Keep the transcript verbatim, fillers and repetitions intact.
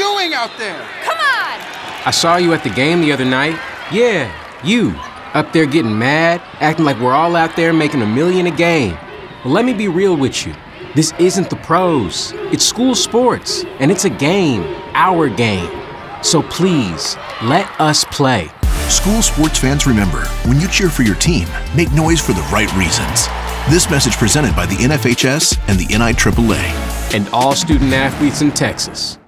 doing out there? Come on! I saw you at the game the other night. Yeah, you. Up there getting mad, acting like we're all out there making a million a game. Well, let me be real with you. This isn't the pros. It's school sports, and it's a game, our game. So please, let us play. School sports fans, remember, when you cheer for your team, make noise for the right reasons. This message presented by the N F H S and the N I A A A. And all student athletes in Texas.